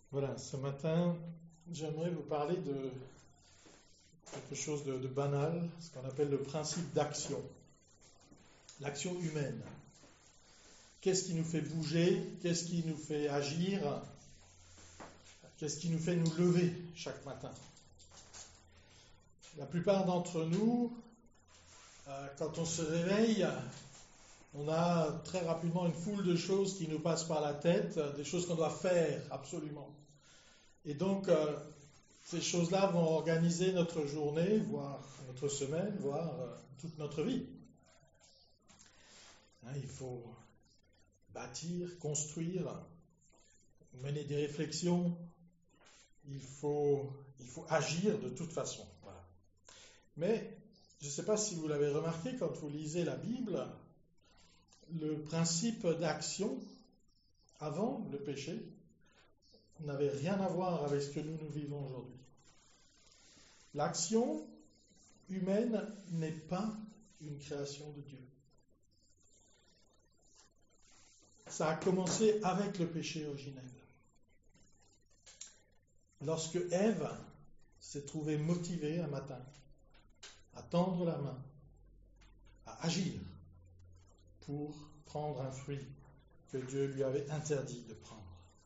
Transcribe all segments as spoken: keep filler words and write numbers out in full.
Voilà, ce matin, j'aimerais vous parler de quelque chose de, de banal, ce qu'on appelle le principe d'action, l'action humaine. Qu'est-ce qui nous fait bouger? Qu'est-ce qui nous fait agir? Qu'est-ce qui nous fait nous lever chaque matin? La plupart d'entre nous, euh, quand on se réveille, on a très rapidement une foule de choses qui nous passent par la tête, des choses qu'on doit faire absolument. Et donc, euh, ces choses-là vont organiser notre journée, voire notre semaine, voire euh, toute notre vie. Hein, il faut bâtir, construire, mener des réflexions. Il faut, il faut agir de toute façon. Voilà. Mais, je ne sais pas si vous l'avez remarqué, quand vous lisez la Bible, le principe d'action, avant le péché, n'avait rien à voir avec ce que nous, nous vivons aujourd'hui. L'action humaine n'est pas une création de Dieu. Ça a commencé avec le péché originel. Lorsque Ève s'est trouvée motivée un matin à tendre la main, à agir pour prendre un fruit que Dieu lui avait interdit de prendre.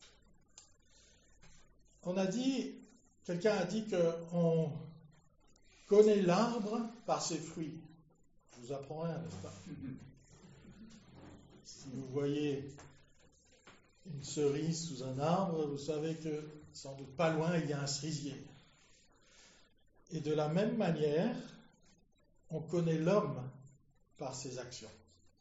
On a dit, quelqu'un a dit qu'on connaît l'arbre par ses fruits. Je vous apprends rien, n'est-ce pas? Si vous voyez une cerise sous un arbre, vous savez que sans doute pas loin, il y a un cerisier. Et de la même manière, on connaît l'homme par ses actions.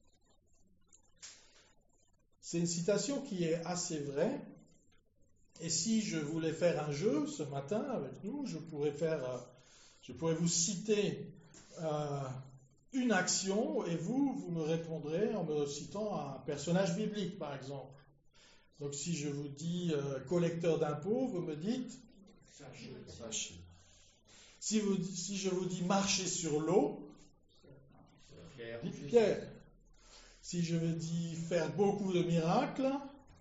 C'est une citation qui est assez vraie. Et si je voulais faire un jeu ce matin avec nous, je pourrais faire, je pourrais vous citer euh, une action et vous, vous me répondrez en me citant un personnage biblique, par exemple. Donc si je vous dis euh, collecteur d'impôts, vous me dites Zachée. Si, vous, si je vous dis marcher sur l'eau, Pierre. dites Pierre. Si je vous dis faire beaucoup de miracles,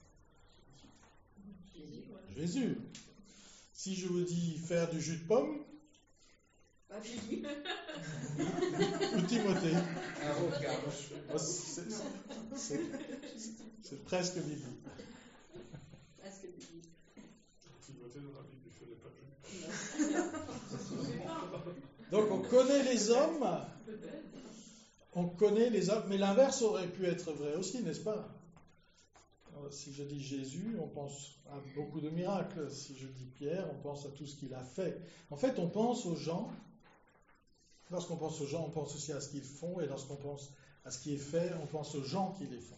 Jésus. Jésus. Si je vous dis faire du jus de pomme, Pas Jésus. ou Timothée. Avocat. C'est, c'est, c'est presque biblique. Presque Jésus. Timothée dans la Bible, il ne faisait pas de jus. Donc on connaît les hommes, on connaît les hommes, mais l'inverse aurait pu être vrai aussi, n'est-ce pas? Alors, si je dis Jésus, on pense à beaucoup de miracles. Si je dis Pierre, on pense à tout ce qu'il a fait. En fait, on pense aux gens. Lorsqu'on pense aux gens, on pense aussi à ce qu'ils font. Et lorsqu'on pense à ce qui est fait, on pense aux gens qui les font.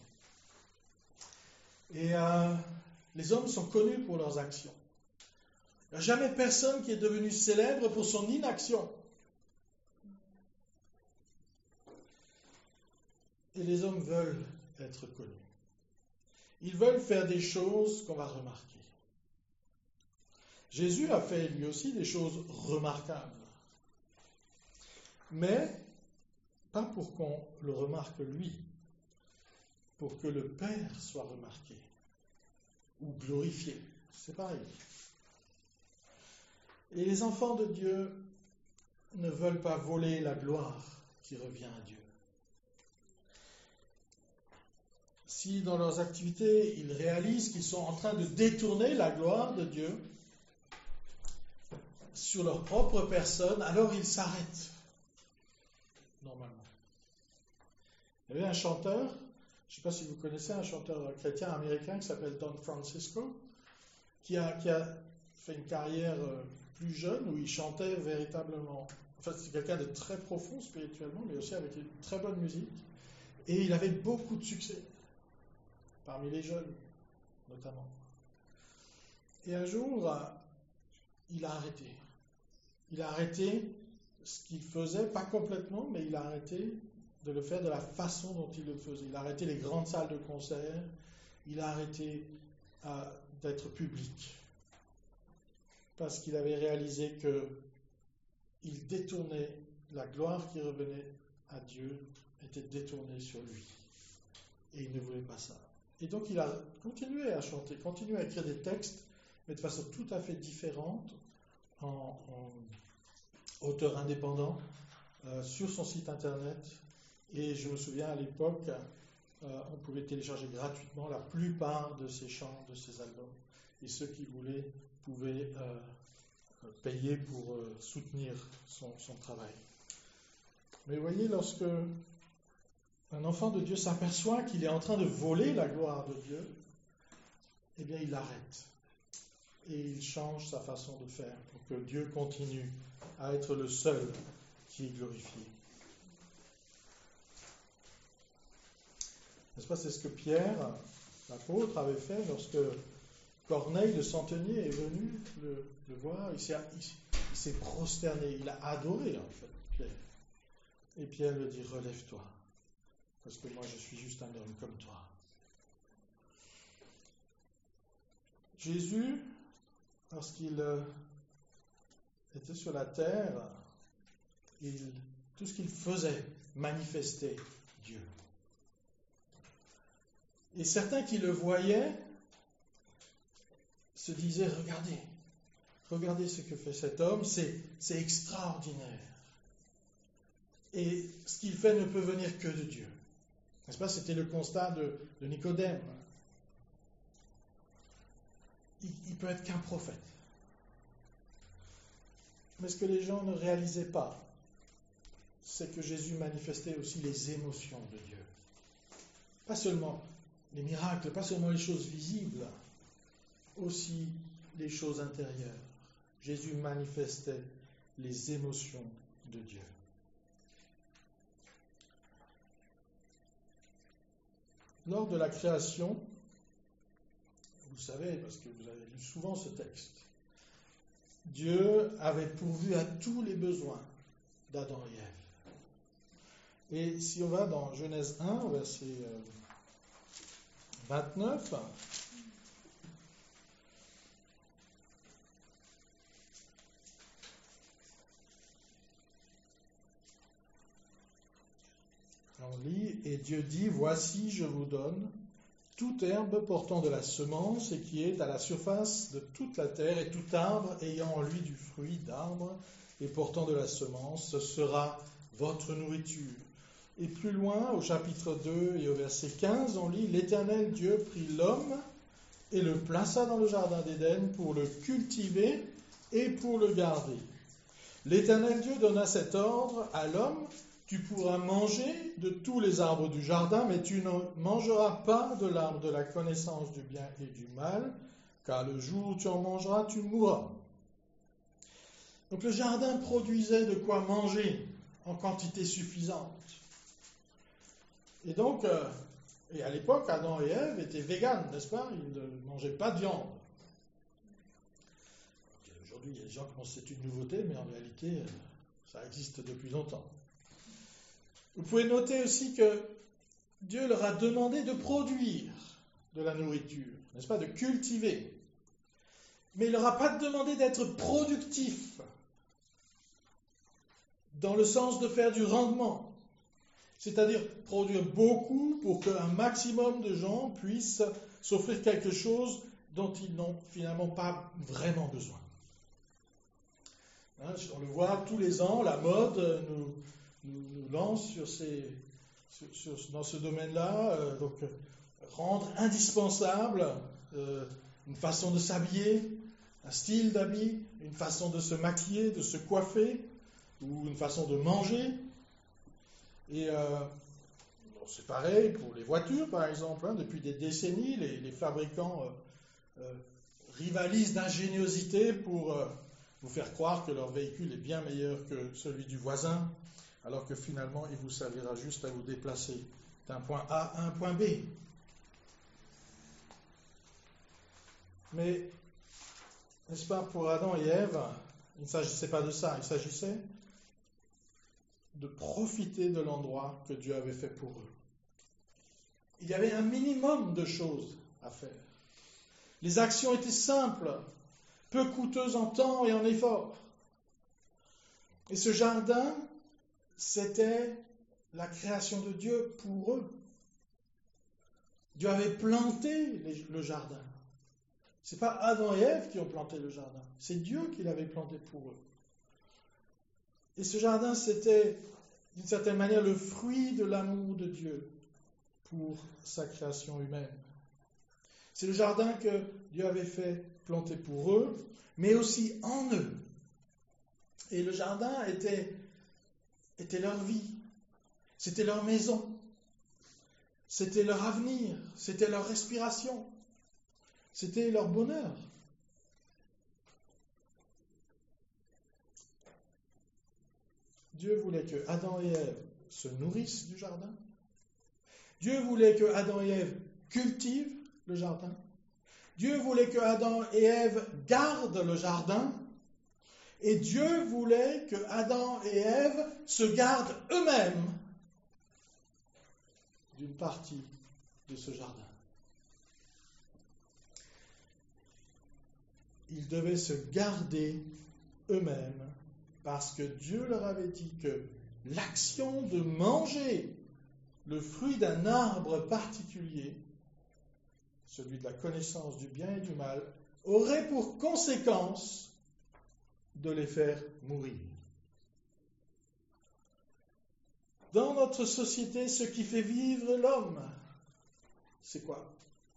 Et euh, les hommes sont connus pour leurs actions. Il n'y a jamais personne qui est devenu célèbre pour son inaction. Et les hommes veulent être connus. Ils veulent faire des choses qu'on va remarquer. Jésus a fait lui aussi des choses remarquables. Mais pas pour qu'on le remarque lui, pour que le Père soit remarqué ou glorifié. C'est pareil. Et les enfants de Dieu ne veulent pas voler la gloire qui revient à Dieu. Si dans leurs activités, ils réalisent qu'ils sont en train de détourner la gloire de Dieu sur leur propre personne, alors ils s'arrêtent, normalement. Il y avait un chanteur, je ne sais pas si vous connaissez, un chanteur chrétien américain qui s'appelle Don Francisco, qui a, qui a fait une carrière plus jeune où il chantait véritablement. En fait, c'est quelqu'un de très profond spirituellement, mais aussi avec une très bonne musique. Et il avait beaucoup de succès. Parmi les jeunes, notamment. Et un jour, il a arrêté. Il a arrêté ce qu'il faisait, pas complètement, mais il a arrêté de le faire de la façon dont il le faisait. Il a arrêté les grandes salles de concert, il a arrêté euh, d'être public. Parce qu'il avait réalisé qu'il détournait, la gloire qui revenait à Dieu était détournée sur lui. Et il ne voulait pas ça. Et donc il a continué à chanter, continué à écrire des textes, mais de façon tout à fait différente, en, en auteur indépendant, euh, sur son site internet. Et je me souviens à l'époque, euh, on pouvait télécharger gratuitement la plupart de ses chants, de ses albums. Et ceux qui voulaient pouvaient euh, payer pour euh, soutenir son, son travail. Mais vous voyez, lorsque un enfant de Dieu s'aperçoit qu'il est en train de voler la gloire de Dieu, eh bien il arrête. Et il change sa façon de faire pour que Dieu continue à être le seul qui est glorifié. N'est-ce pas, c'est ce que Pierre, l'apôtre, avait fait lorsque Corneille, le centenier, est venu le, le voir. Il s'est, il, il s'est prosterné, il a adoré en fait Pierre. Et Pierre lui dit, relève-toi, parce que moi je suis juste un homme comme toi. Jésus, lorsqu'il euh, était sur la terre, il, tout ce qu'il faisait manifestait Dieu. Et certains qui le voyaient se disaient, regardez, regardez ce que fait cet homme, c'est, c'est extraordinaire. Et ce qu'il fait ne peut venir que de Dieu. N'est-ce pas? C'était le constat de, de Nicodème. Il, il peut être qu'un prophète. Mais ce que les gens ne réalisaient pas, c'est que Jésus manifestait aussi les émotions de Dieu. Pas seulement les miracles, pas seulement les choses visibles, aussi les choses intérieures. Jésus manifestait les émotions de Dieu. Lors de la création, vous le savez, parce que vous avez lu souvent ce texte, Dieu avait pourvu à tous les besoins d'Adam et Ève. Et si on va dans Genèse un, verset vingt-neuf, on lit, et Dieu dit, voici, je vous donne toute herbe portant de la semence et qui est à la surface de toute la terre, et tout arbre ayant en lui du fruit d'arbre et portant de la semence, ce sera votre nourriture. Et plus loin, au chapitre deux et au verset quinze, on lit, l'Éternel Dieu prit l'homme et le plaça dans le jardin d'Éden pour le cultiver et pour le garder. L'Éternel Dieu donna cet ordre à l'homme, tu pourras manger de tous les arbres du jardin, mais tu ne mangeras pas de l'arbre de la connaissance du bien et du mal, car le jour où tu en mangeras, tu mourras. Donc le jardin produisait de quoi manger en quantité suffisante. Et donc, euh, et à l'époque, Adam et Ève étaient véganes, n'est-ce pas? Ils ne mangeaient pas de viande. Aujourd'hui, il y a des gens qui pensent que c'est une nouveauté, mais en réalité, ça existe depuis longtemps. Vous pouvez noter aussi que Dieu leur a demandé de produire de la nourriture, n'est-ce pas, de cultiver. Mais il ne leur a pas demandé d'être productif, dans le sens de faire du rendement. C'est-à-dire produire beaucoup pour qu'un maximum de gens puissent s'offrir quelque chose dont ils n'ont finalement pas vraiment besoin. Hein, on le voit tous les ans, la mode nous... nous, nous lance sur ces, sur, sur, dans ce domaine-là, euh, donc rendre indispensable euh, une façon de s'habiller, un style d'habit, une façon de se maquiller, de se coiffer, ou une façon de manger. Et euh, bon, c'est pareil pour les voitures, par exemple. Hein, depuis des décennies, les, les fabricants euh, euh, rivalisent d'ingéniosité pour euh, vous faire croire que leur véhicule est bien meilleur que celui du voisin, alors que finalement, il vous servira juste à vous déplacer d'un point A à un point B. Mais, n'est-ce pas, pour Adam et Ève, il ne s'agissait pas de ça, il s'agissait de profiter de l'endroit que Dieu avait fait pour eux. Il y avait un minimum de choses à faire. Les actions étaient simples, peu coûteuses en temps et en effort. Et ce jardin, c'était la création de Dieu pour eux. Dieu avait planté les, le jardin Ce n'est pas Adam et Ève qui ont planté le jardin, c'est Dieu qui l'avait planté pour eux. Et ce jardin, c'était d'une certaine manière le fruit de l'amour de Dieu pour sa création humaine. C'est le jardin que Dieu avait fait planter pour eux, mais aussi en eux. Et le jardin était, était leur vie, c'était leur maison, c'était leur avenir, c'était leur respiration, c'était leur bonheur. Dieu voulait que Adam et Ève se nourrissent du jardin. Dieu voulait que Adam et Ève cultivent le jardin. Dieu voulait que Adam et Ève gardent le jardin. Et Dieu voulait que Adam et Ève se gardent eux-mêmes d'une partie de ce jardin. Ils devaient se garder eux-mêmes parce que Dieu leur avait dit que l'action de manger le fruit d'un arbre particulier, celui de la connaissance du bien et du mal, aurait pour conséquence de les faire mourir. Dans notre société, ce qui fait vivre l'homme, c'est quoi?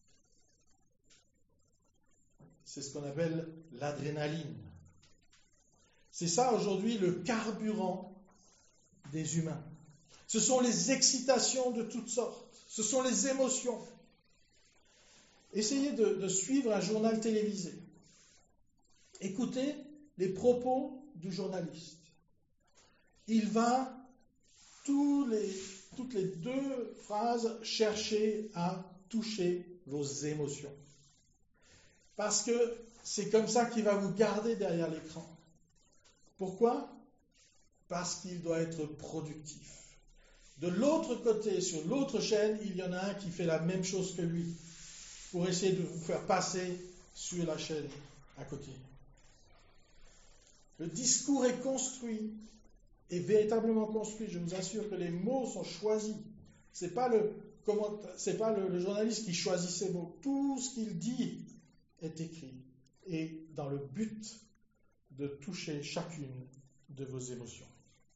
C'est ce qu'on appelle l'adrénaline. C'est ça aujourd'hui le carburant des humains. Ce sont les excitations de toutes sortes. Ce sont les émotions. Essayez de, de suivre un journal télévisé. Écoutez les propos du journaliste. Il va tous les, toutes les deux phrases chercher à toucher vos émotions. Parce que c'est comme ça qu'il va vous garder derrière l'écran. Pourquoi? Parce qu'il doit être productif. De l'autre côté, sur l'autre chaîne, il y en a un qui fait la même chose que lui, pour essayer de vous faire passer sur la chaîne à côté. Le discours est construit, est véritablement construit. Je vous assure que les mots sont choisis. Ce n'est pas, le, comment, c'est pas le, le journaliste qui choisit ses mots. Tout ce qu'il dit est écrit et dans le but de toucher chacune de vos émotions.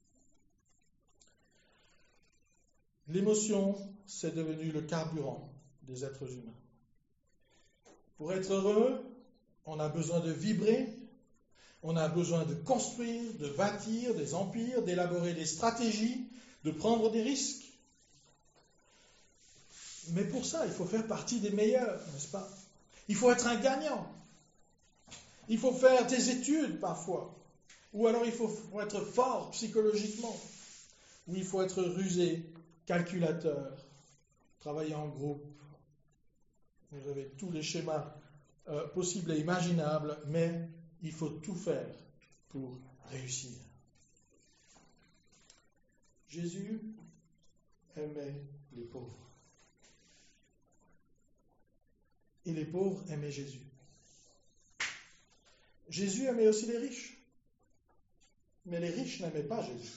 L'émotion, c'est devenu le carburant des êtres humains. Pour être heureux, on a besoin de vibrer, on a besoin de construire, de bâtir des empires, d'élaborer des stratégies, de prendre des risques. Mais pour ça, il faut faire partie des meilleurs, n'est-ce pas? Il faut être un gagnant. Il faut faire des études parfois. Ou alors il faut être fort psychologiquement. Ou il faut être rusé, calculateur, travailler en groupe. Vous avez tous les schémas euh, possibles et imaginables, mais il faut tout faire pour réussir. Jésus aimait les pauvres. Et les pauvres aimaient Jésus. Jésus aimait aussi les riches. Mais les riches n'aimaient pas Jésus.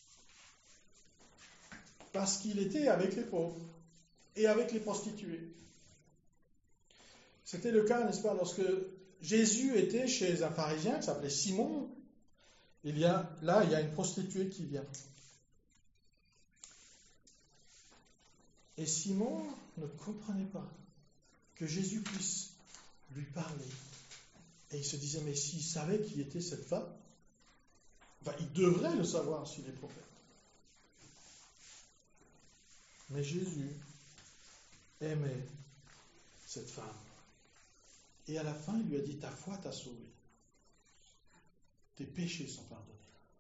Parce qu'il était avec les pauvres et avec les prostituées. C'était le cas, n'est-ce pas, lorsque Jésus était chez un pharisien qui s'appelait Simon. Il y a, là, il y a une prostituée qui vient. Et Simon ne comprenait pas que Jésus puisse lui parler. Et il se disait, mais s'il savait qui était cette femme, enfin, il devrait le savoir s'il est prophète. Mais Jésus aimait cette femme. Et à la fin, il lui a dit, ta foi t'a sauvé. Tes péchés sont pardonnés.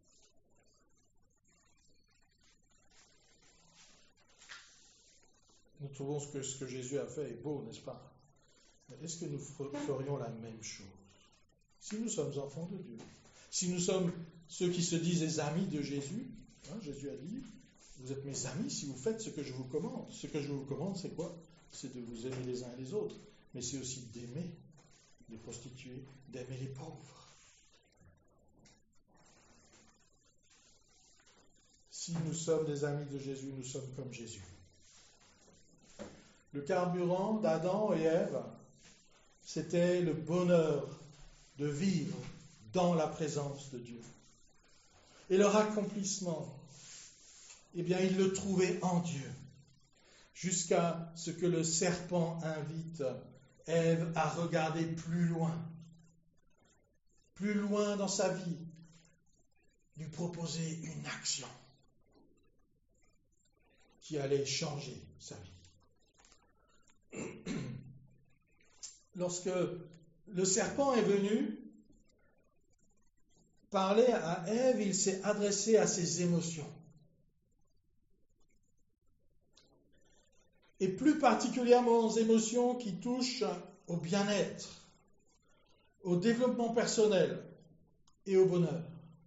Nous trouvons que ce que Jésus a fait est beau, n'est-ce pas? Mais est-ce que nous ferions la même chose? Si nous sommes enfants de Dieu, si nous sommes ceux qui se disent les amis de Jésus, hein, Jésus a dit, vous êtes mes amis si vous faites ce que je vous commande. Ce que je vous commande, c'est quoi? C'est de vous aimer les uns les autres, mais c'est aussi d'aimer les prostituées, d'aimer les pauvres. Si nous sommes des amis de Jésus, nous sommes comme Jésus. Le carburant d'Adam et Ève, c'était le bonheur de vivre dans la présence de Dieu. Et leur accomplissement, eh bien, ils le trouvaient en Dieu, jusqu'à ce que le serpent invite Ève à regarder plus loin, plus loin dans sa vie, lui proposer une action qui allait changer sa vie. Lorsque le serpent est venu parler à Ève, il s'est adressé à ses émotions. Et plus particulièrement aux émotions qui touchent au bien-être, au développement personnel et au bonheur.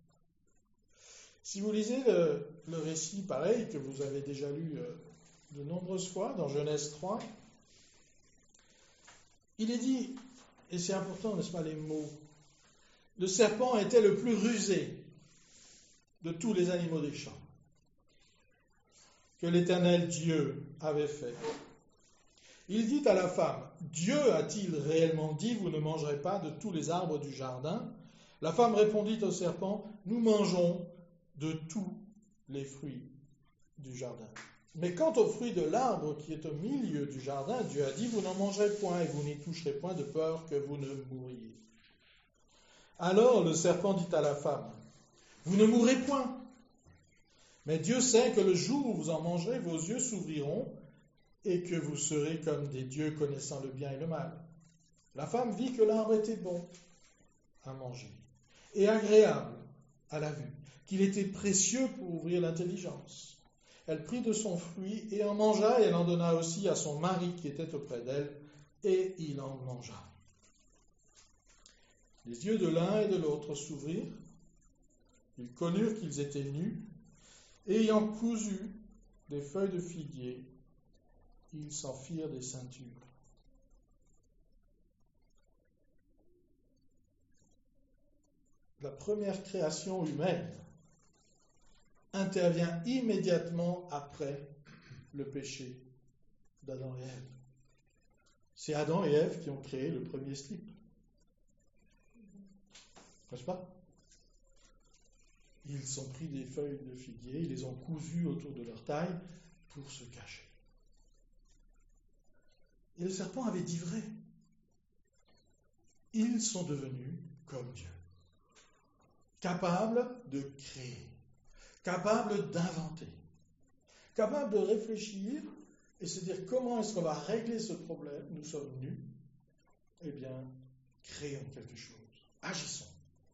Si vous lisez le, le récit pareil que vous avez déjà lu euh, de nombreuses fois dans Genèse trois, il est dit, et c'est important, n'est-ce pas, les mots, le serpent était le plus rusé de tous les animaux des champs que l'Éternel Dieu avait fait. Il dit à la femme, Dieu a-t-il réellement dit, vous ne mangerez pas de tous les arbres du jardin? La femme répondit au serpent, nous mangeons de tous les fruits du jardin. Mais quant au fruit de l'arbre qui est au milieu du jardin, Dieu a dit, vous n'en mangerez point et vous n'y toucherez point de peur que vous ne mouriez. Alors le serpent dit à la femme, vous ne mourrez point. Mais Dieu sait que le jour où vous en mangerez, vos yeux s'ouvriront et que vous serez comme des dieux connaissant le bien et le mal. La femme vit que l'arbre était bon à manger et agréable à la vue, qu'il était précieux pour ouvrir l'intelligence. Elle prit de son fruit et en mangea, et elle en donna aussi à son mari qui était auprès d'elle, et il en mangea. Les yeux de l'un et de l'autre s'ouvrirent, ils connurent qu'ils étaient nus, et ayant cousu des feuilles de figuier, ils s'en firent des ceintures. La première création humaine intervient immédiatement après le péché d'Adam et Ève. C'est Adam et Ève qui ont créé le premier slip. N'est-ce pas? Ils ont pris des feuilles de figuier, ils les ont cousues autour de leur taille pour se cacher. Et le serpent avait dit vrai. Ils sont devenus comme Dieu, capables de créer, capables d'inventer, capables de réfléchir et se dire comment est-ce qu'on va régler ce problème. Nous sommes nus. Eh bien, créons quelque chose, agissons.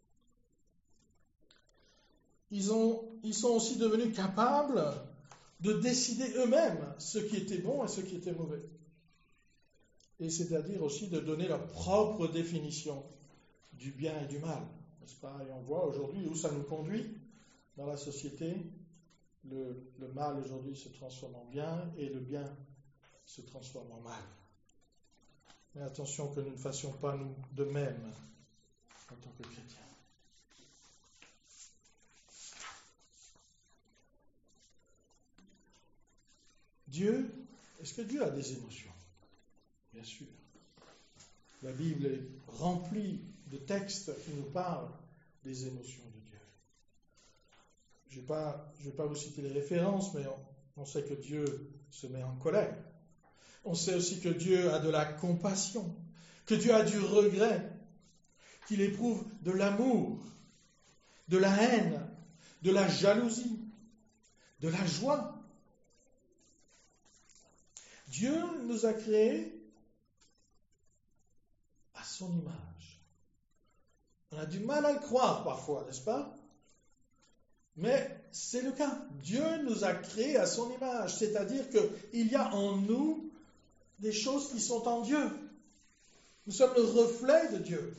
Ils, ont, ils sont aussi devenus capables de décider eux-mêmes ce qui était bon et ce qui était mauvais. Et c'est-à-dire aussi de donner leur propre définition du bien et du mal. N'est-ce pas? Et on voit aujourd'hui où ça nous conduit dans la société. Le, le mal aujourd'hui se transforme en bien et le bien se transforme en mal. Mais attention que nous ne fassions pas nous de même en tant que chrétiens. Dieu, est-ce que Dieu a des émotions? Bien sûr. La Bible est remplie de textes qui nous parlent des émotions de Dieu. Je ne vais pas, je vais pas vous citer les références, mais on, on sait que Dieu se met en colère. On sait aussi que Dieu a de la compassion, que Dieu a du regret, qu'il éprouve de l'amour, de la haine, de la jalousie, de la joie. Dieu nous a créés à son image. On a du mal à le croire parfois, n'est-ce pas? Mais c'est le cas. Dieu nous a créés à son image, c'est-à-dire qu'il y a en nous des choses qui sont en Dieu. Nous sommes le reflet de Dieu.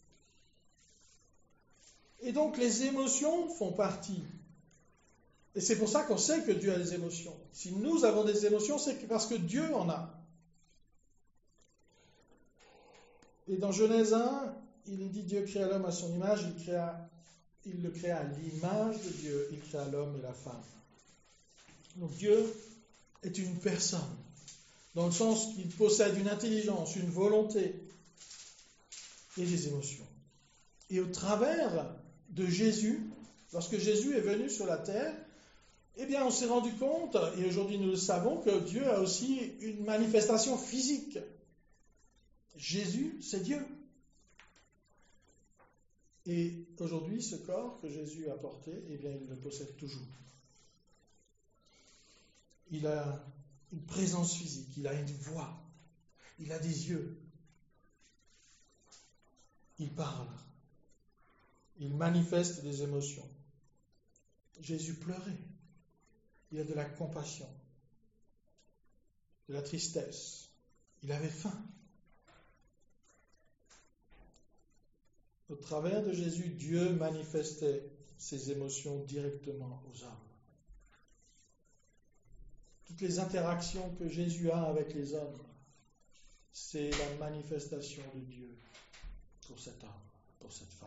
Et donc les émotions font partie. Et c'est pour ça qu'on sait que Dieu a des émotions. Si nous avons des émotions, c'est parce que Dieu en a. Et dans Genèse un, il est dit Dieu créa l'homme à son image, il, créa, il le créa à l'image de Dieu, il créa l'homme et la femme. Donc Dieu est une personne, dans le sens qu'il possède une intelligence, une volonté, et les émotions. Et au travers de Jésus, lorsque Jésus est venu sur la terre, eh bien, on s'est rendu compte, et aujourd'hui nous le savons, que Dieu a aussi une manifestation physique. Jésus, c'est Dieu. Et aujourd'hui, ce corps que Jésus a porté, eh bien, il le possède toujours. Il a une présence physique, il a une voix, il a des yeux. Il parle. Il manifeste des émotions. Jésus pleurait. Il a de la compassion, de la tristesse. Il avait faim. Au travers de Jésus, Dieu manifestait ses émotions directement aux hommes. Toutes les interactions que Jésus a avec les hommes, c'est la manifestation de Dieu pour cet homme, pour cette femme.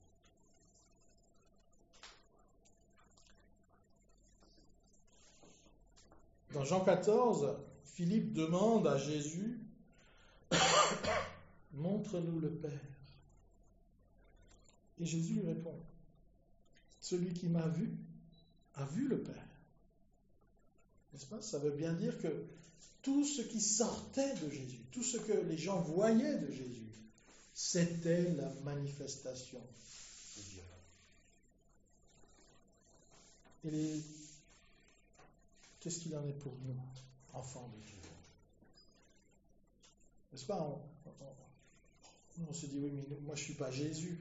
Dans Jean quatorze, Philippe demande à Jésus « Montre-nous le Père ». Et Jésus lui répond « Celui qui m'a vu a vu le Père ». N'est-ce pas ? Ça veut bien dire que tout ce qui sortait de Jésus, tout ce que les gens voyaient de Jésus, c'était la manifestation de Dieu. Et les... qu'est-ce qu'il en est pour nous, enfants de Dieu ? N'est-ce pas ? on, on, on se dit, oui, mais moi je ne suis pas Jésus.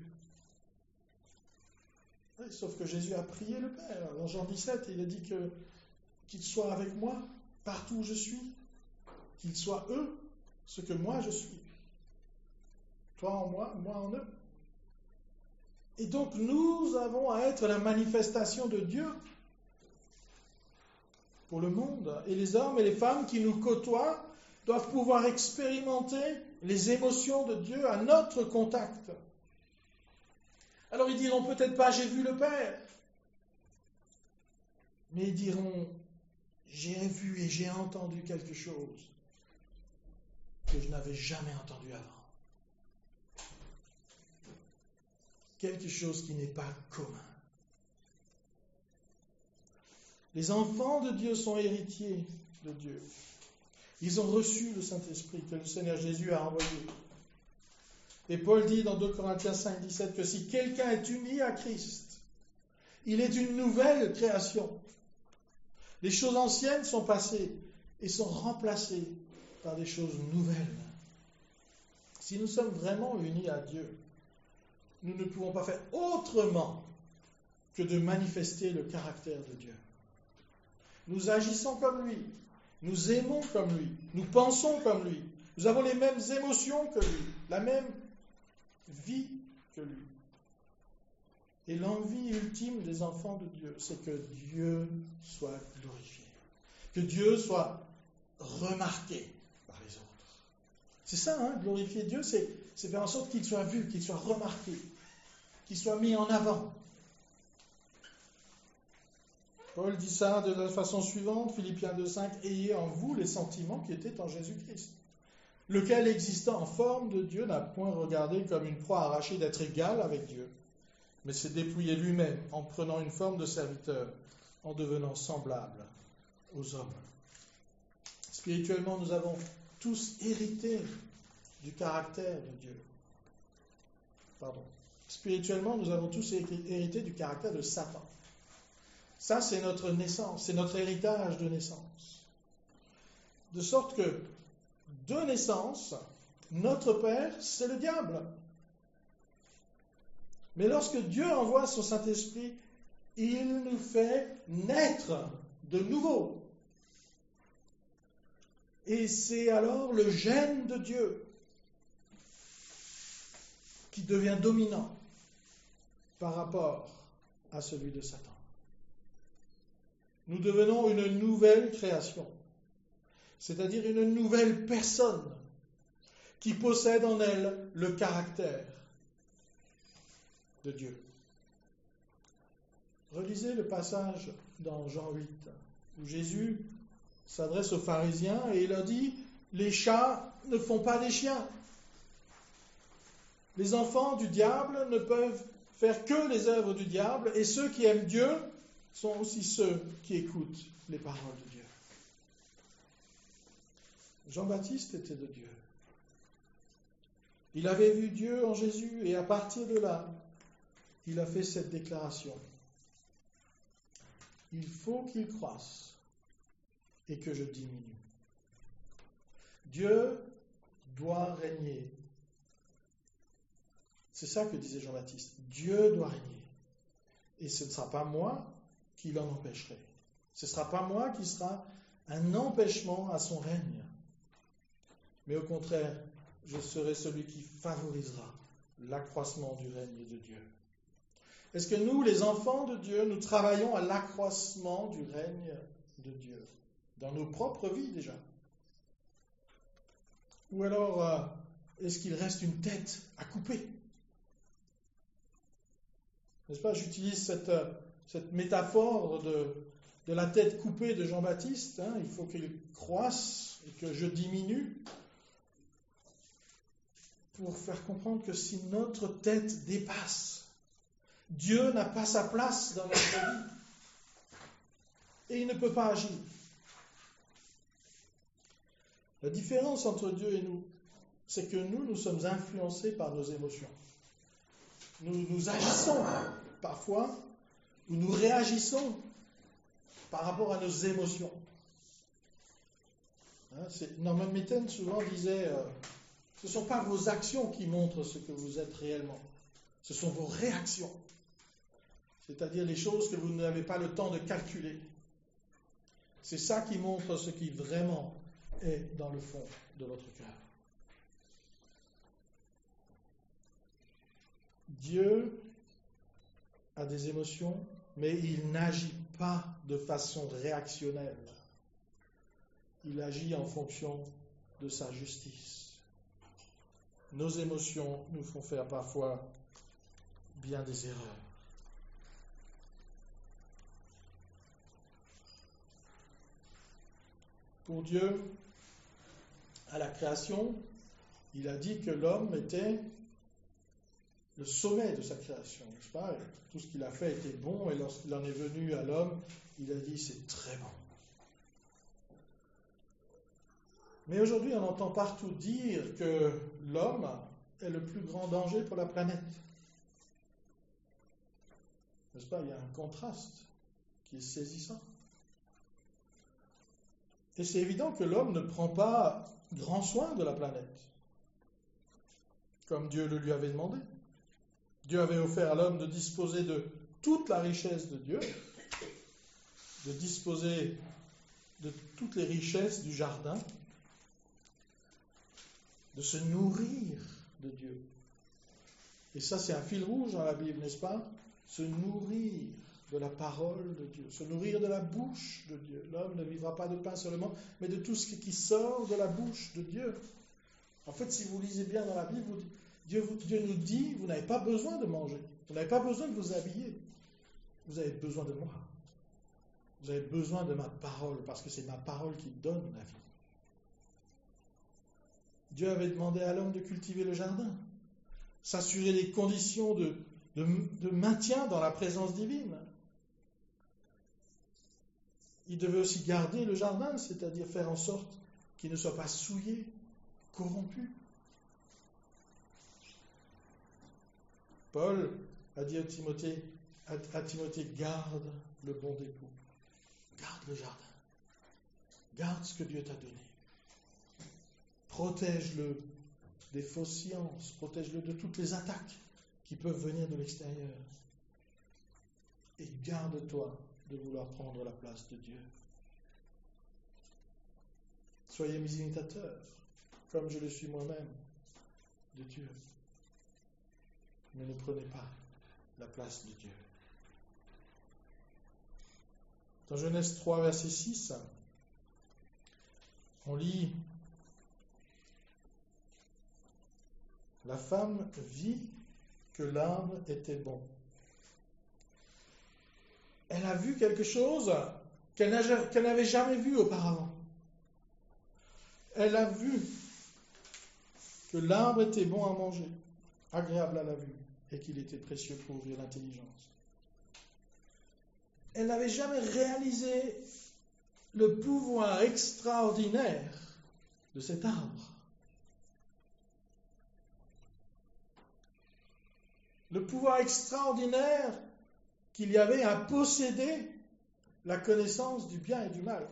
Oui, sauf que Jésus a prié le Père. Dans Jean dix-sept, il a dit que qu'il soit avec moi partout où je suis, qu'ils soient eux ce que moi je suis. Toi en moi, moi en eux. Et donc nous avons à être la manifestation de Dieu pour le monde. Et les hommes et les femmes qui nous côtoient doivent pouvoir expérimenter les émotions de Dieu à notre contact. Alors ils diront peut-être pas « j'ai vu le Père », mais ils diront « j'ai vu et j'ai entendu quelque chose que je n'avais jamais entendu avant ». Quelque chose qui n'est pas commun. Les enfants de Dieu sont héritiers de Dieu. Ils ont reçu le Saint-Esprit que le Seigneur Jésus a envoyé. Et Paul dit dans deux Corinthiens cinq, dix-sept que si quelqu'un est uni à Christ, il est une nouvelle création. Les choses anciennes sont passées et sont remplacées par des choses nouvelles. Si nous sommes vraiment unis à Dieu, nous ne pouvons pas faire autrement que de manifester le caractère de Dieu. Nous agissons comme lui, nous aimons comme lui, nous pensons comme lui, nous avons les mêmes émotions que lui, la même vie que lui. Et l'envie ultime des enfants de Dieu, c'est que Dieu soit glorifié, que Dieu soit remarqué par les autres. C'est ça, hein, glorifier Dieu, c'est, c'est faire en sorte qu'il soit vu, qu'il soit remarqué, qu'il soit mis en avant. Paul dit ça de la façon suivante, Philippiens deux cinq, « Ayez en vous les sentiments qui étaient en Jésus-Christ, lequel, existant en forme de Dieu, n'a point regardé comme une proie arrachée d'être égal avec Dieu, mais s'est dépouillé lui-même en prenant une forme de serviteur, en devenant semblable aux hommes. » Spirituellement, nous avons tous hérité du caractère de Dieu. Pardon. Spirituellement, nous avons tous hérité du caractère de Satan. Ça, c'est notre naissance, c'est notre héritage de naissance. De sorte que, de naissance, notre père, c'est le diable. Mais lorsque Dieu envoie son Saint-Esprit, il nous fait naître de nouveau. Et c'est alors le gène de Dieu qui devient dominant par rapport à celui de Satan. Nous devenons une nouvelle création, c'est-à-dire une nouvelle personne qui possède en elle le caractère de Dieu. Relisez le passage dans Jean huit, où Jésus s'adresse aux pharisiens et il leur dit « Les chats ne font pas des chiens ». Les enfants du diable ne peuvent faire que les œuvres du diable, et ceux qui aiment Dieu sont aussi ceux qui écoutent les paroles de Dieu. Jean-Baptiste était de Dieu. Il avait vu Dieu en Jésus, et à partir de là, il a fait cette déclaration. Il faut qu'il croisse et que je diminue. Dieu doit régner. C'est ça que disait Jean-Baptiste. Dieu doit régner. Et ce ne sera pas moi qui l'en empêcherai. Ce ne sera pas moi qui sera un empêchement à son règne. Mais au contraire, je serai celui qui favorisera l'accroissement du règne de Dieu. Est-ce que nous, les enfants de Dieu, nous travaillons à l'accroissement du règne de Dieu dans nos propres vies déjà? Ou alors, euh, est-ce qu'il reste une tête à couper? N'est-ce pas? J'utilise cette, cette métaphore de, de la tête coupée de Jean-Baptiste. Hein, il faut qu'il croisse et que je diminue, pour faire comprendre que si notre tête dépasse, Dieu n'a pas sa place dans notre vie et il ne peut pas agir. La différence entre Dieu et nous, c'est que nous, nous sommes influencés par nos émotions. Nous, nous agissons parfois, ou nous réagissons par rapport à nos émotions. Hein, c'est, Norman Mitten souvent disait, euh, ce ne sont pas vos actions qui montrent ce que vous êtes réellement, ce sont vos réactions. C'est-à-dire les choses que vous n'avez pas le temps de calculer. C'est ça qui montre ce qui vraiment est dans le fond de votre cœur. Dieu a des émotions, mais il n'agit pas de façon réactionnelle. Il agit en fonction de sa justice. Nos émotions nous font faire parfois bien des erreurs. Pour Dieu, à la création, il a dit que l'homme était le sommet de sa création, n'est-ce pas? Tout ce qu'il a fait était bon, et lorsqu'il en est venu à l'homme, il a dit c'est très bon. Mais aujourd'hui, on entend partout dire que l'homme est le plus grand danger pour la planète. N'est-ce pas? Il y a un contraste qui est saisissant. Et c'est évident que l'homme ne prend pas grand soin de la planète, comme Dieu le lui avait demandé. Dieu avait offert à l'homme de disposer de toute la richesse de Dieu, de disposer de toutes les richesses du jardin, de se nourrir de Dieu. Et ça, c'est un fil rouge dans la Bible, n'est-ce pas? Se nourrir de la parole de Dieu, se nourrir de la bouche de Dieu. L'homme ne vivra pas de pain seulement, mais de tout ce qui sort de la bouche de Dieu. En fait, si vous lisez bien dans la Bible, vous, Dieu, Dieu nous dit, vous n'avez pas besoin de manger, vous n'avez pas besoin de vous habiller, vous avez besoin de moi. Vous avez besoin de ma parole, parce que c'est ma parole qui donne la vie. Dieu avait demandé à l'homme de cultiver le jardin, s'assurer des conditions de, de, de maintien dans la présence divine. Il devait aussi garder le jardin, c'est-à-dire faire en sorte qu'il ne soit pas souillé, corrompu. Paul a dit à Timothée, à, à Timothée, garde le bon dépôt, garde le jardin, garde ce que Dieu t'a donné. Protège-le des fausses sciences, protège-le de toutes les attaques qui peuvent venir de l'extérieur. Et garde-toi de vouloir prendre la place de Dieu. Soyez mes imitateurs, comme je le suis moi-même, de Dieu. Mais ne prenez pas la place de Dieu. Dans Genèse trois, verset six, on lit: la femme vit que l'arbre était bon. Elle a vu quelque chose qu'elle n'avait jamais vu auparavant. Elle a vu que l'arbre était bon à manger agréable à la vue et qu'il était précieux pour ouvrir l'intelligence. Elle n'avait jamais réalisé le pouvoir extraordinaire de cet arbre. Le pouvoir extraordinaire qu'il y avait à posséder la connaissance du bien et du mal.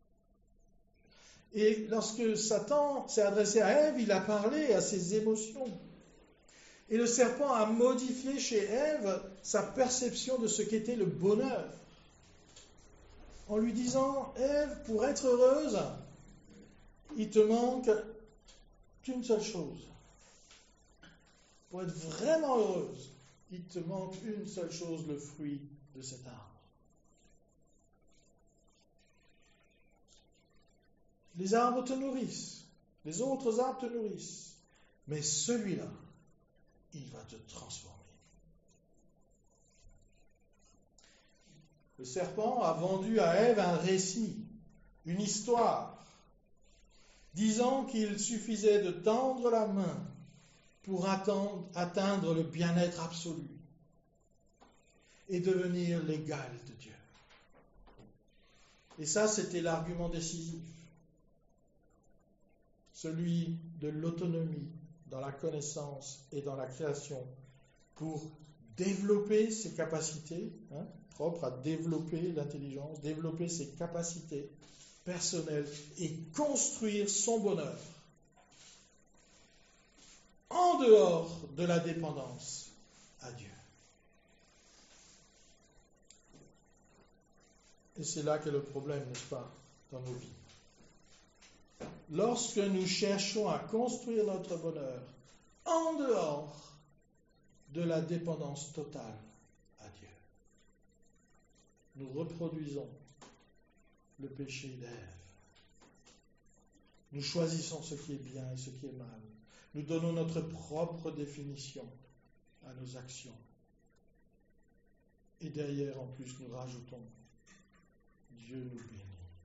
Et lorsque Satan s'est adressé à Ève, il a parlé à ses émotions. Et le serpent a modifié chez Ève sa perception de ce qu'était le bonheur. En lui disant, Ève, pour être heureuse, il te manque qu'une seule chose. Pour être vraiment heureuse, il te manque une seule chose, le fruit de cet arbre. Les arbres te nourrissent, les autres arbres te nourrissent, mais celui-là, il va te transformer. Le serpent a vendu à Ève un récit, une histoire, disant qu'il suffisait de tendre la main pour attendre, atteindre le bien-être absolu et devenir l'égal de Dieu. Et ça, c'était l'argument décisif, celui de l'autonomie dans la connaissance et dans la création pour développer ses capacités, hein, propres à développer l'intelligence, développer ses capacités personnelles et construire son bonheur en dehors de la dépendance à Dieu. Et c'est là qu'est le problème, n'est-ce pas, dans nos vies. Lorsque nous cherchons à construire notre bonheur en dehors de la dépendance totale à Dieu, nous reproduisons le péché d'Ève. Nous choisissons ce qui est bien et ce qui est mal. Nous donnons notre propre définition à nos actions. Et derrière, en plus, nous rajoutons Dieu nous bénit.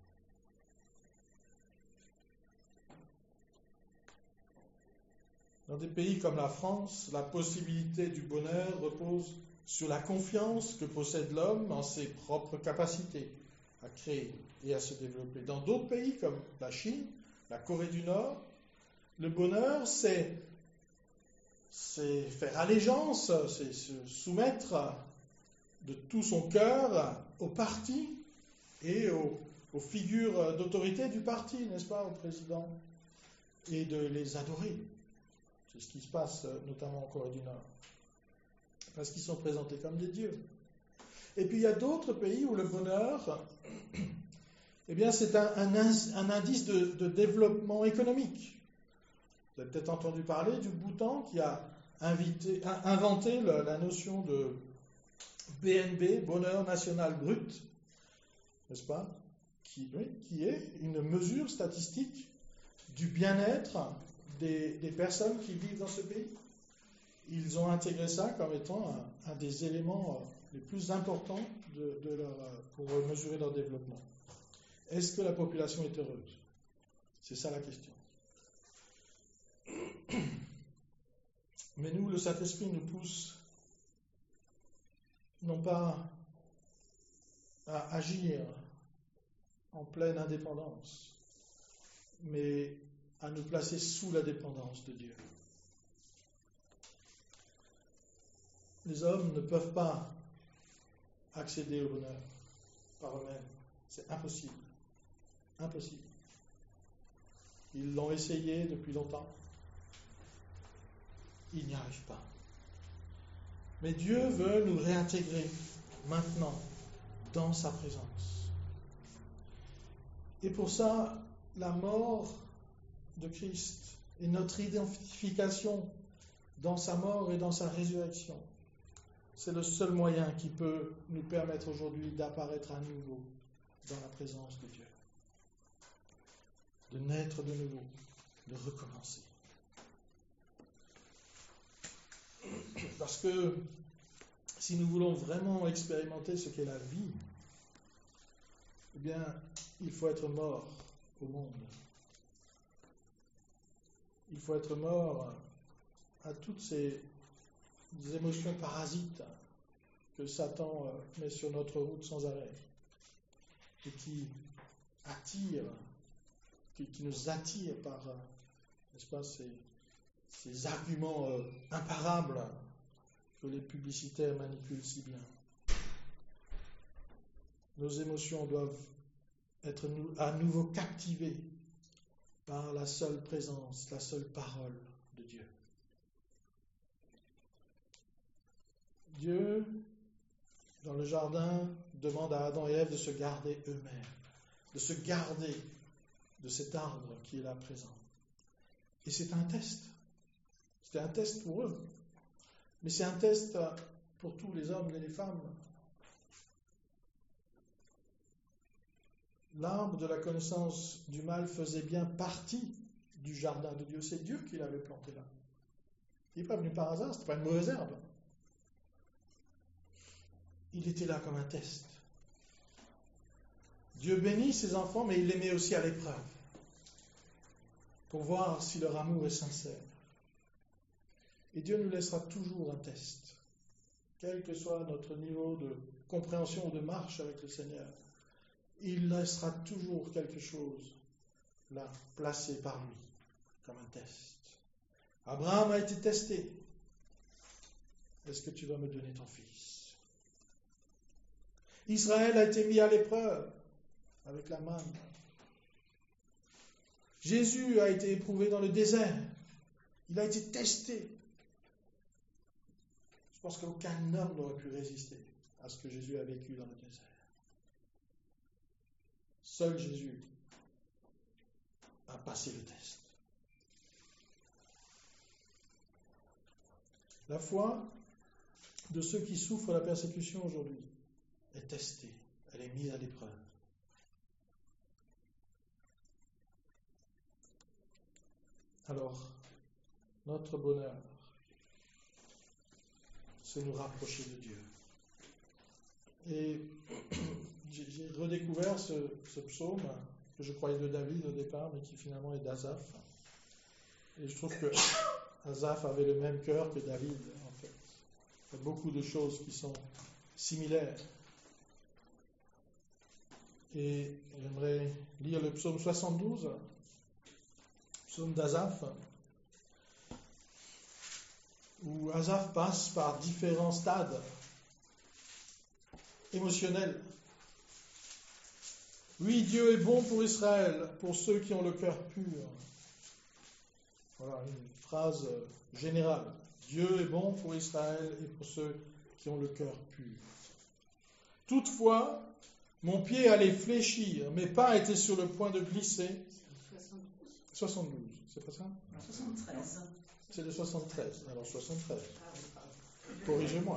Dans des pays comme la France, la possibilité du bonheur repose sur la confiance que possède l'homme en ses propres capacités à créer et à se développer. Dans d'autres pays comme la Chine, la Corée du Nord, le bonheur, c'est, c'est faire allégeance, c'est se soumettre de tout son cœur au parti et aux, aux figures d'autorité du parti, n'est-ce pas, au président, et de les adorer. C'est ce qui se passe notamment en Corée du Nord, parce qu'ils sont présentés comme des dieux. Et puis il y a d'autres pays où le bonheur, eh bien, c'est un, un, un indice de, de développement économique. Vous avez peut-être entendu parler du Bhoutan qui a invité, inventé la, la notion de B N B, bonheur national brut, n'est-ce pas, qui, oui, qui est une mesure statistique du bien-être des, des personnes qui vivent dans ce pays. Ils ont intégré ça comme étant un, un des éléments les plus importants de, de leur, pour mesurer leur développement. Est-ce que la population est heureuse? C'est ça la question. Mais nous, le Saint-Esprit nous pousse non pas à agir en pleine indépendance, mais à nous placer sous la dépendance de Dieu. Les hommes ne peuvent pas accéder au bonheur par eux-mêmes. C'est impossible. Impossible. Ils l'ont essayé depuis longtemps. Ils n'y arrivent pas. Mais Dieu veut nous réintégrer maintenant dans sa présence. Et pour ça, la mort de Christ et notre identification dans sa mort et dans sa résurrection, c'est le seul moyen qui peut nous permettre aujourd'hui d'apparaître à nouveau dans la présence de Dieu. De naître de nouveau, de recommencer. Parce que si nous voulons vraiment expérimenter ce qu'est la vie, eh bien, il faut être mort au monde. Il faut être mort à toutes ces des émotions parasites que Satan euh, met sur notre route sans arrêt et qui attirent, qui, qui nous attirent par, euh, n'est-ce pas, ces, ces arguments euh, imparables que les publicitaires manipulent si bien. Nos émotions doivent être à nouveau captivées par la seule présence, la seule parole de Dieu. Dieu, dans le jardin, demande à Adam et Ève de se garder eux-mêmes, de se garder de cet arbre qui est là présent. Et c'est un test. C'était un test pour eux. Mais c'est un test pour tous les hommes et les femmes. L'arbre de la connaissance du mal faisait bien partie du jardin de Dieu. C'est Dieu qui l'avait planté là. Il n'est pas venu par hasard, ce n'était pas une mauvaise herbe. Il était là comme un test. Dieu bénit ses enfants, mais il les met aussi à l'épreuve pour voir si leur amour est sincère. Et Dieu nous laissera toujours un test, quel que soit notre niveau de compréhension ou de marche avec le Seigneur. Il laissera toujours quelque chose là, placé par lui, comme un test. Abraham a été testé. Est-ce que tu vas me donner ton fils? Israël a été mis à l'épreuve avec la manne. Jésus a été éprouvé dans le désert. Il a été testé. Je pense qu'aucun homme n'aurait pu résister à ce que Jésus a vécu dans le désert. Seul Jésus a passé le test. La foi de ceux qui souffrent la persécution aujourd'hui est testée, elle est mise à l'épreuve. Alors, notre bonheur, c'est nous rapprocher de Dieu. Et j'ai, j'ai redécouvert ce, ce psaume que je croyais de David au départ, mais qui finalement est d'Asaph. Et je trouve que Asaph avait le même cœur que David, en fait. Il y a beaucoup de choses qui sont similaires. Et j'aimerais lire le psaume soixante-douze, psaume d'Asaph, où Asaph passe par différents stades émotionnels. Oui, Dieu est bon pour Israël, pour ceux qui ont le cœur pur. Voilà une phrase générale. Dieu est bon pour Israël et pour ceux qui ont le cœur pur. Toutefois, mon pied allait fléchir, mes pas étaient sur le point de glisser. soixante-douze, c'est pas ça? soixante-treize. C'est le soixante-treize. Alors soixante-treize. Corrigez-moi.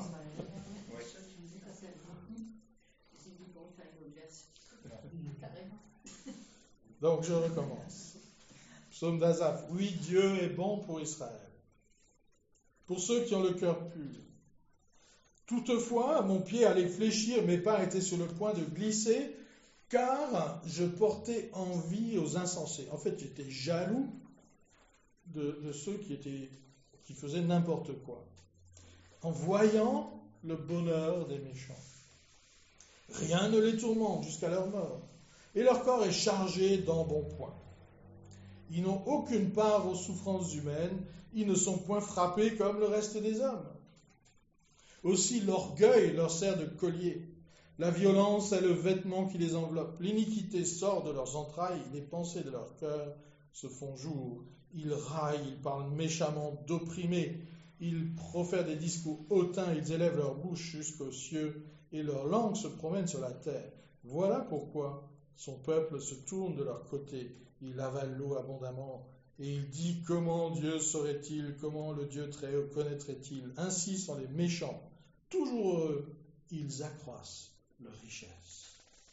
Donc je recommence. Psaume d'Asaph. Oui, Dieu est bon pour Israël, pour ceux qui ont le cœur pur. Toutefois, mon pied allait fléchir, mes pas étaient sur le point de glisser, car je portais envie aux insensés. En fait, j'étais jaloux de, de ceux qui, étaient, qui faisaient n'importe quoi, en voyant le bonheur des méchants. Rien ne les tourmente jusqu'à leur mort, et leur corps est chargé d'embonpoint. Ils n'ont aucune part aux souffrances humaines, ils ne sont point frappés comme le reste des hommes. Aussi l'orgueil leur sert de collier. La violence est le vêtement qui les enveloppe. L'iniquité sort de leurs entrailles, les pensées de leur cœur se font jour. Ils raillent, ils parlent méchamment d'opprimés. Ils profèrent des discours hautains, ils élèvent leur bouche jusqu'aux cieux et leur langue se promène sur la terre. Voilà pourquoi son peuple se tourne de leur côté. Il avale l'eau abondamment et il dit comment Dieu saurait-il, comment le Dieu très haut connaîtrait-il. Ainsi sont les méchants. Toujours heureux, ils accroissent leur richesse.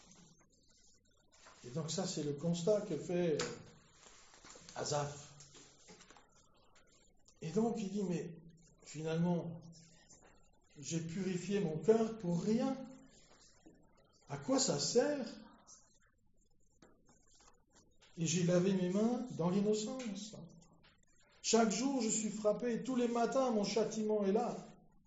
Et donc ça, c'est le constat que fait Asaph. Et donc il dit, mais finalement, j'ai purifié mon cœur pour rien. À quoi ça sert? Et j'ai lavé mes mains dans l'innocence. Chaque jour, je suis frappé. Tous les matins, mon châtiment est là.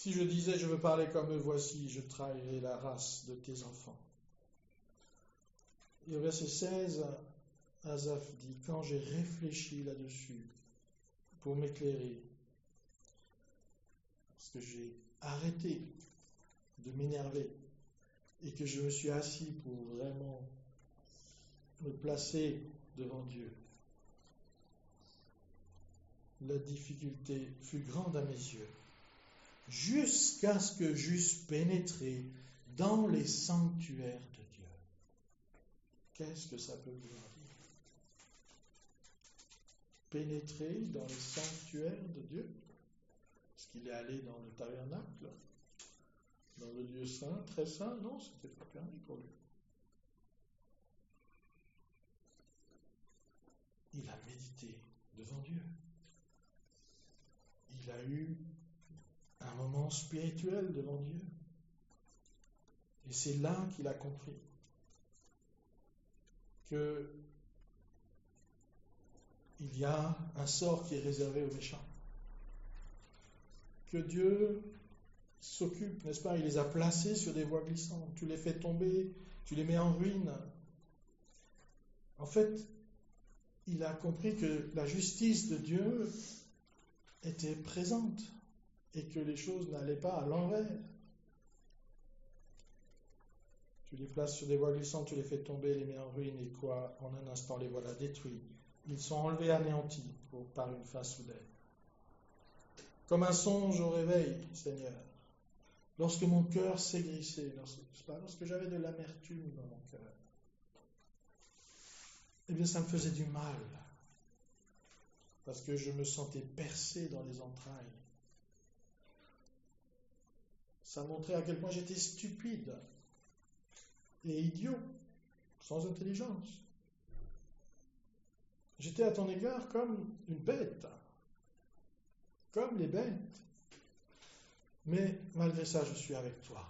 Si je disais, je veux parler comme eux, voici, je trahirais la race de tes enfants. Et au verset seize, Asaph dit, quand j'ai réfléchi là-dessus pour m'éclairer, parce que j'ai arrêté de m'énerver et que je me suis assis pour vraiment me placer devant Dieu, la difficulté fut grande à mes yeux, jusqu'à ce que j'eusse pénétré dans les sanctuaires de Dieu. Qu'est-ce que ça peut vouloir dire? Pénétrer dans les sanctuaires de Dieu? Est-ce qu'il est allé dans le tabernacle? Dans le lieu saint, très saint? Non, ce n'était pas permis pour lui. Il a médité devant Dieu. Il a eu un moment spirituel devant Dieu. Et c'est là qu'il a compris que il y a un sort qui est réservé aux méchants. Que Dieu s'occupe, n'est-ce pas? Il les a placés sur des voies glissantes. Tu les fais tomber, tu les mets en ruine. En fait, il a compris que la justice de Dieu était présente et que les choses n'allaient pas à l'envers. Tu les places sur des voies glissantes, tu les fais tomber, les mets en ruine, et quoi? En un instant, les voilà détruits. Ils sont enlevés, anéantis pour, par une fin soudaine. Comme un songe au réveil, Seigneur. Lorsque mon cœur s'aigrissait, lorsque, lorsque j'avais de l'amertume dans mon cœur, eh bien, ça me faisait du mal. Parce que je me sentais percé dans les entrailles. Ça montrait à quel point j'étais stupide et idiot, sans intelligence. J'étais à ton égard comme une bête, comme les bêtes. Mais malgré ça, je suis avec toi.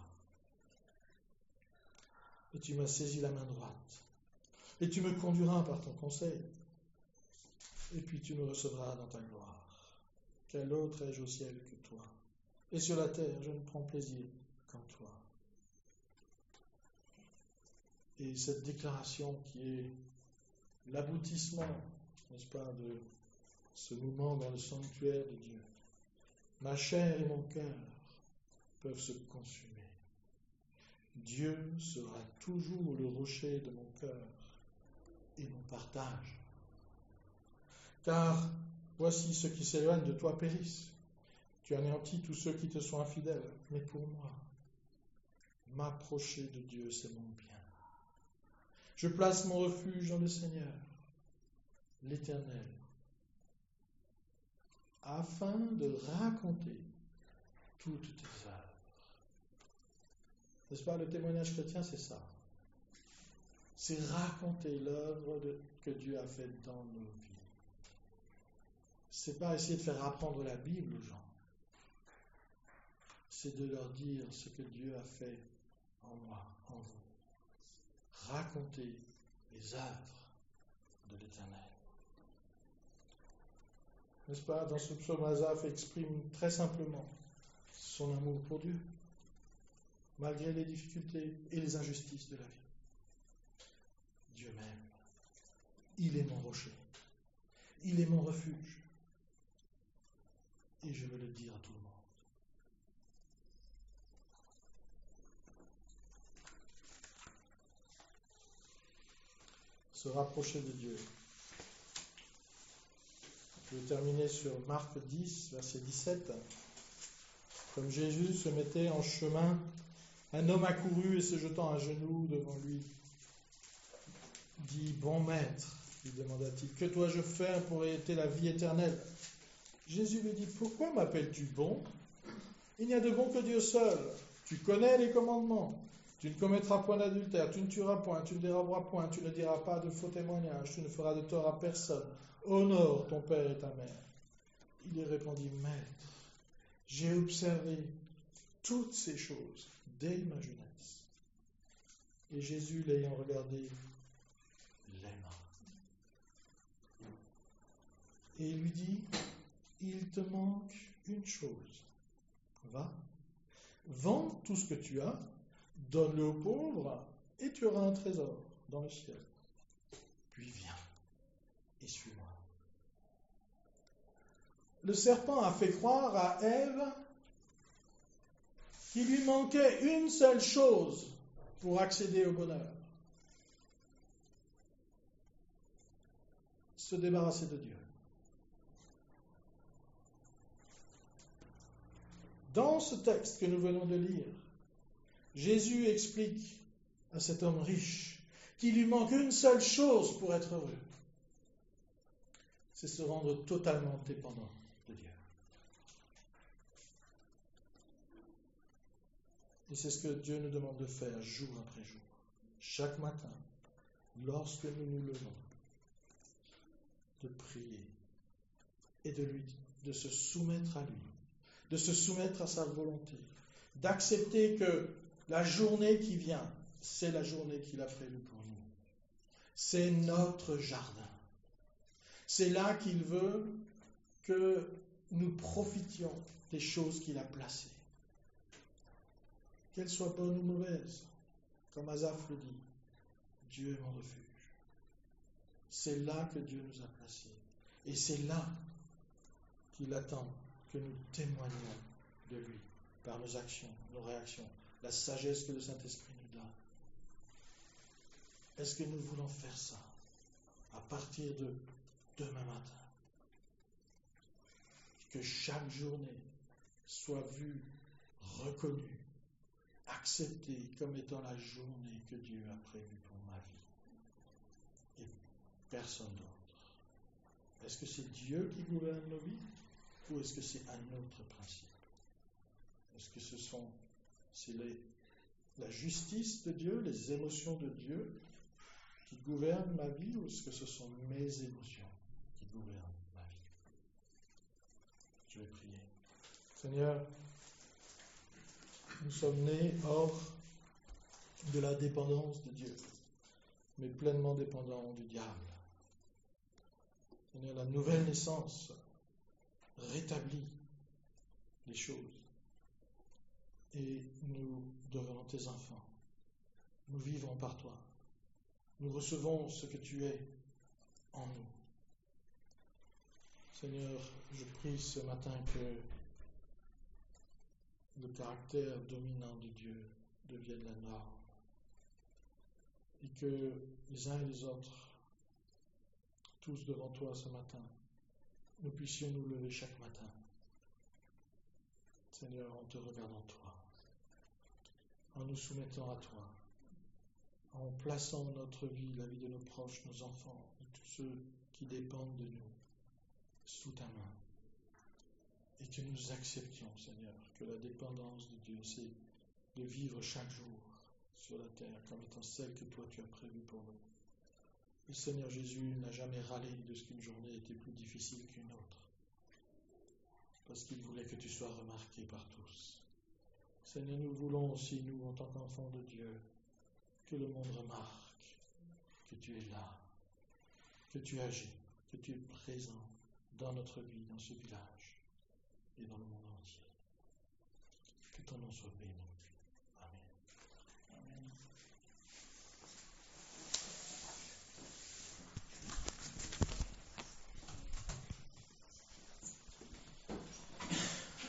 Et tu m'as saisi la main droite. Et tu me conduiras par ton conseil. Et puis tu me recevras dans ta gloire. Quel autre ai-je au ciel que toi? Et sur la terre, je ne prends plaisir qu'en toi. Et cette déclaration qui est l'aboutissement, n'est-ce pas, de ce mouvement dans le sanctuaire de Dieu. Ma chair et mon cœur peuvent se consumer. Dieu sera toujours le rocher de mon cœur et mon partage. Car voici ceux qui s'éloignent de toi périssent. Tu anéantis tous ceux qui te sont infidèles. Mais pour moi, m'approcher de Dieu, c'est mon bien. Je place mon refuge dans le Seigneur, l'Éternel, afin de raconter toutes tes œuvres. N'est-ce pas, le témoignage chrétien, c'est ça. C'est raconter l'œuvre de, que Dieu a faite dans nos vies. C'est pas essayer de faire apprendre la Bible aux gens. C'est de leur dire ce que Dieu a fait en moi, en vous. Raconter les œuvres de l'Éternel. N'est-ce pas, dans ce psaume, Asaph exprime très simplement son amour pour Dieu, malgré les difficultés et les injustices de la vie. Dieu m'aime. Il est mon rocher. Il est mon refuge. Et je veux le dire à tout le monde. Se rapprocher de Dieu. Je vais terminer sur Marc dix, verset dix-sept. Comme Jésus se mettait en chemin, un homme accourut et se jetant à genoux devant lui, dit « Bon maître », lui demanda-t-il, « que dois-je faire pour hériter la vie éternelle ?» Jésus lui dit « Pourquoi m'appelles-tu bon? Il n'y a de bon que Dieu seul. Tu connais les commandements. Tu ne commettras point d'adultère, tu ne tueras point, tu ne déroberas point, tu ne diras pas de faux témoignages, tu ne feras de tort à personne. Honore ton père et ta mère. » Il lui répondit « Maître, j'ai observé toutes ces choses dès ma jeunesse. » Et Jésus, l'ayant regardé, l'aima. Et il lui dit « Il te manque une chose. Va, Vends tout ce que tu as, donne-le aux pauvres, et tu auras un trésor dans le ciel. Puis viens et suis-moi. Le serpent a fait croire à Ève qu'il lui manquait une seule chose pour accéder au bonheur. Se débarrasser de Dieu. Dans ce texte que nous venons de lire, Jésus explique à cet homme riche qu'il lui manque une seule chose pour être heureux. C'est se rendre totalement dépendant de Dieu. Et c'est ce que Dieu nous demande de faire jour après jour, chaque matin, lorsque nous nous levons, de prier et de lui, de se soumettre à lui, de se soumettre à sa volonté, d'accepter que la journée qui vient, c'est la journée qu'il a prévue pour nous. C'est notre jardin. C'est là qu'il veut que nous profitions des choses qu'il a placées. Qu'elles soient bonnes ou mauvaises, comme Asaph le dit, Dieu est mon refuge. C'est là que Dieu nous a placés. Et c'est là qu'il attend que nous témoignions de lui par nos actions, nos réactions, la sagesse que le Saint-Esprit nous donne. Est-ce que nous voulons faire ça à partir de demain matin? Que chaque journée soit vue, reconnue, acceptée comme étant la journée que Dieu a prévue pour ma vie et personne d'autre. Est-ce que c'est Dieu qui gouverne nos vies ou est-ce que c'est un autre principe? Est-ce que ce sont c'est les, la justice de Dieu, les émotions de Dieu qui gouvernent ma vie ou est-ce que ce sont mes émotions qui gouvernent ma vie? Je vais prier. Seigneur, nous sommes nés hors de la dépendance de Dieu, mais pleinement dépendants du diable. Seigneur, la nouvelle naissance rétablit les choses. Et nous devenons tes enfants. Nous vivons par toi. Nous recevons ce que tu es en nous. Seigneur, je prie ce matin que le caractère dominant de Dieu devienne la norme. Et que les uns et les autres, tous devant toi ce matin, nous puissions nous lever chaque matin. Seigneur, en te regardant toi, en nous soumettant à toi, en plaçant notre vie, la vie de nos proches, nos enfants, et tous ceux qui dépendent de nous, sous ta main. Et que nous acceptions, Seigneur, que la dépendance de Dieu, c'est de vivre chaque jour sur la terre comme étant celle que toi tu as prévue pour nous. Le Seigneur Jésus n'a jamais râlé de ce qu'une journée était plus difficile qu'une autre, parce qu'il voulait que tu sois remarqué par tous. Seigneur, nous voulons aussi, nous, en tant qu'enfants de Dieu, que le monde remarque que tu es là, que tu agis, que tu es présent dans notre vie, dans ce village et dans le monde entier. Que ton nom soit béni.